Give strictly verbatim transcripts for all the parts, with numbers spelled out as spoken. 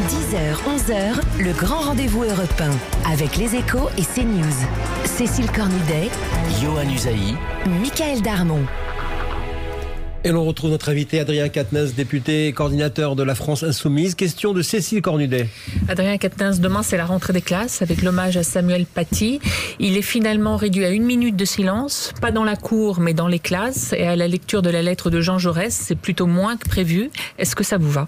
dix heures, onze heures, le grand rendez-vous Europe un avec les Échos et CNews. Cécile Cornudet, Yohann Usaï, Michael Darmon. Et l'on retrouve notre invité Adrien Quatennens, député et coordinateur de la France Insoumise. Question de Cécile Cornudet. Adrien Quatennens, demain c'est la rentrée des classes avec l'hommage à Samuel Paty. Il est finalement réduit à une minute de silence, pas dans la cour mais dans les classes. Et à la lecture de la lettre de Jean Jaurès, c'est plutôt moins que prévu. Est-ce que ça vous va ?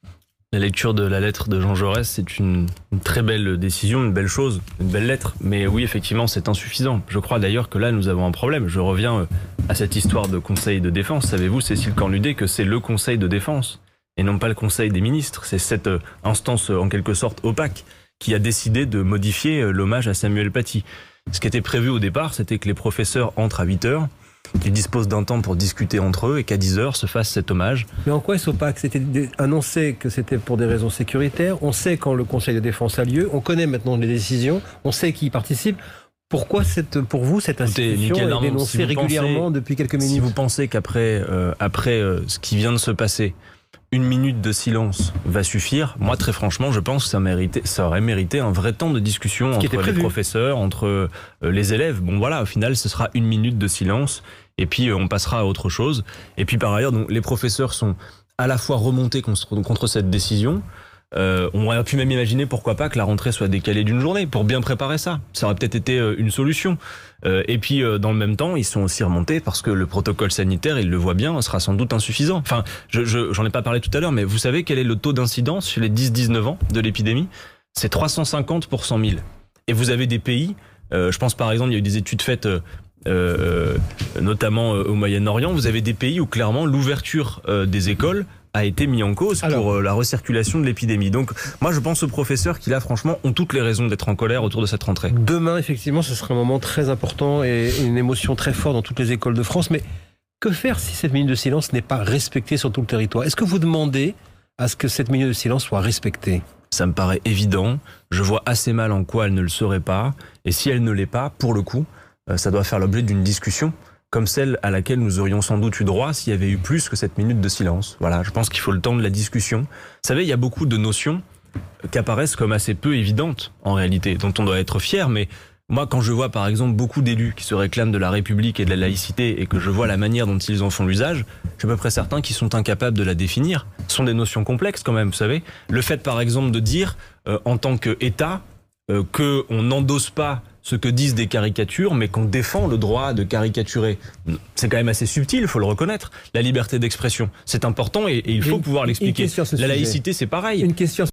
La lecture de la lettre de Jean Jaurès, c'est une, une très belle décision, une belle chose, une belle lettre. Mais oui, effectivement, c'est insuffisant. Je crois d'ailleurs que là, nous avons un problème. Je reviens à cette histoire de conseil de défense. Savez-vous, Cécile Cornudet, que c'est le conseil de défense et non pas le conseil des ministres. C'est cette instance, en quelque sorte, opaque qui a décidé de modifier l'hommage à Samuel Paty. Ce qui était prévu au départ, c'était que les professeurs entrent à huit heures, qu'ils disposent d'un temps pour discuter entre eux et qu'à dix heures se fasse cet hommage. Mais en quoi est-ce opaque ? C'était annoncé que c'était pour des raisons sécuritaires. On sait quand le Conseil de défense a lieu. On connaît maintenant les décisions. On sait qui y participe. Pourquoi cette, pour vous cette institution Écoutez, est dénoncée si régulièrement pensez, depuis quelques minutes ? Si vous pensez qu'après euh, après, euh, ce qui vient de se passer, une minute de silence va suffire, moi très franchement je pense que ça, méritait, ça aurait mérité un vrai temps de discussion entre les professeurs, entre euh, les élèves. Bon voilà, au final ce sera une minute de silence et puis euh, on passera à autre chose. Et puis par ailleurs, donc, les professeurs sont à la fois remontés contre, contre cette décision. Euh, on aurait pu même imaginer pourquoi pas que la rentrée soit décalée d'une journée pour bien préparer ça. Ça aurait peut-être été euh, une solution. Euh, et puis euh, dans le même temps, ils sont aussi remontés parce que le protocole sanitaire, ils le voient bien, sera sans doute insuffisant. Enfin, je, je, j'en ai pas parlé tout à l'heure, mais vous savez quel est le taux d'incidence chez les dix dix-neuf ans de l'épidémie ? C'est trois cent cinquante pour cent mille. Et vous avez des pays, euh, je pense par exemple, il y a eu des études faites euh, euh, notamment euh, au Moyen-Orient, vous avez des pays où clairement l'ouverture euh, des écoles a été mis en cause Alors, pour euh, la recirculation de l'épidémie. Donc moi je pense aux professeurs qui là franchement ont toutes les raisons d'être en colère autour de cette rentrée. Demain effectivement ce sera un moment très important et une émotion très forte dans toutes les écoles de France. Mais que faire si cette minute de silence n'est pas respectée sur tout le territoire ? Est-ce que vous demandez à ce que cette minute de silence soit respectée ? Ça me paraît évident. Je vois assez mal en quoi elle ne le serait pas. Et si elle ne l'est pas, pour le coup, euh, ça doit faire l'objet d'une discussion comme celle à laquelle nous aurions sans doute eu droit s'il y avait eu plus que cette minute de silence. Voilà, je pense qu'il faut le temps de la discussion. Vous savez, il y a beaucoup de notions qui apparaissent comme assez peu évidentes, en réalité, dont on doit être fier, mais moi, quand je vois, par exemple, beaucoup d'élus qui se réclament de la République et de la laïcité et que je vois la manière dont ils en font l'usage, je suis à peu près certain qu'ils sont incapables de la définir. Ce sont des notions complexes, quand même, vous savez. Le fait, par exemple, de dire, euh, en tant qu'État, euh, qu'on n'endosse pas ce que disent des caricatures, mais qu'on défend le droit de caricaturer. C'est quand même assez subtil, il faut le reconnaître. La liberté d'expression, c'est important et, et il faut pouvoir l'expliquer. La laïcité, c'est pareil. Une question